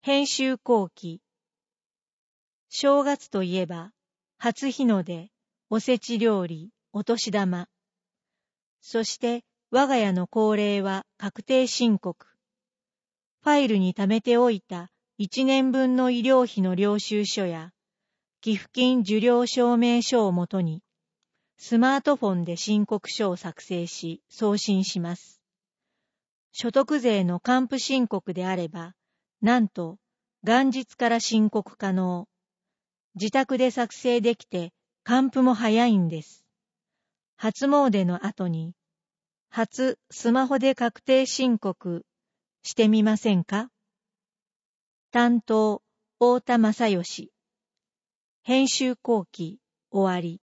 編集後期。正月といえば、初日の出、おせち料理、お年玉。そして、我が家の恒例は確定申告。ファイルに貯めておいた1年分の医療費の領収書や、寄付金受領証明書をもとに、スマートフォンで申告書を作成し送信します。所得税の還付申告であれば、なんと元日から申告可能。自宅で作成できて還付も早いんです。初詣の後に、初スマホで確定申告してみませんか？担当、太田正義。編集後期終わり。